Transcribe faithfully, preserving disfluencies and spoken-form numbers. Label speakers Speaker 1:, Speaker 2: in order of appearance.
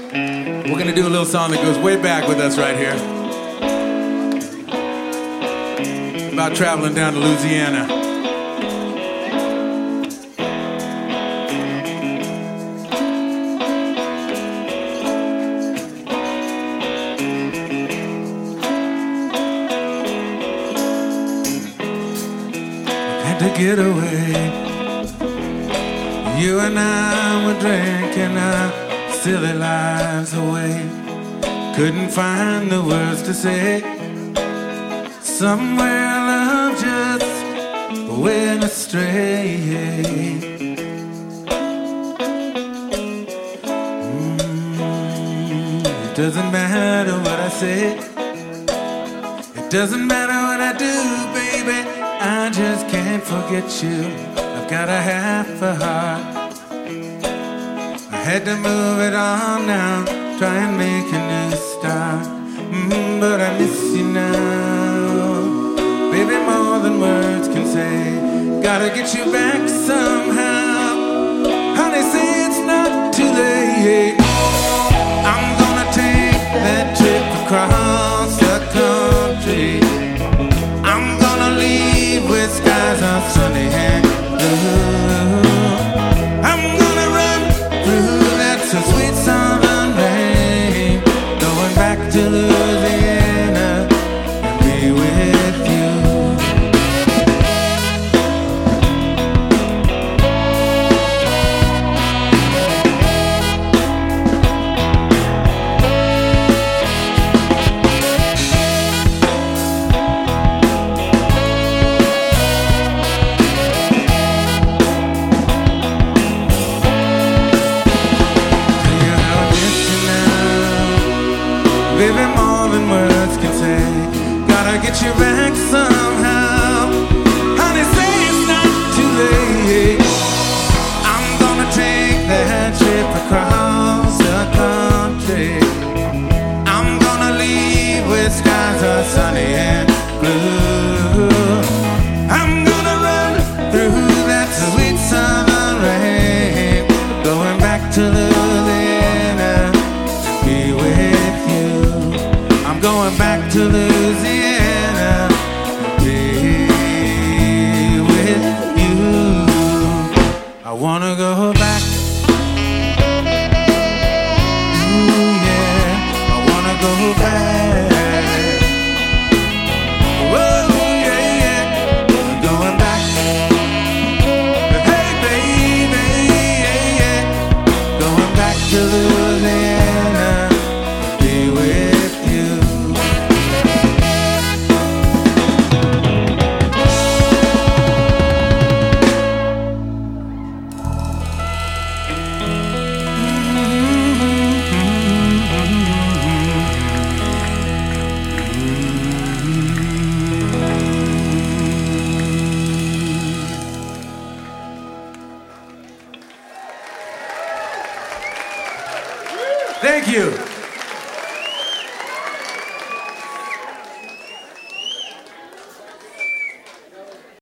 Speaker 1: We're gonna do a little song that goes way back with us right here. About traveling down to Louisiana. Had to get away. You and I were drinking our silly lives away. Couldn't find the words to say. Somewhere love just went astray. Mm, it doesn't matter what I say. It doesn't matter what I do, baby. I just can't forget you. I've got a half a heart. I had to move it on now, try and make a new start. Mm, but I miss you now, baby, more than words can say. Gotta get you back somehow. Honey, say it's not too late. I'm gonna take that trip across the country. I'm gonna leave with skies are sunny and blue. I'm gonna run through that so sweet southern rain, going back to Louisiana and be with you. Baby, more than words can say. Gotta get you back somehow. Honey, say it's not too late. I'm gonna take that trip across the country. I'm gonna leave where skies are sunny and blue. I'm gonna run through that sweet southern rain, going back to Louisiana to be with you. I'm going back to Louisiana to be with you. I wanna go back. Ooh, yeah, I wanna go back. Whoa, yeah, yeah, I'm going back. Hey, baby, yeah, yeah, going back to Louisiana to be with you. Thank you.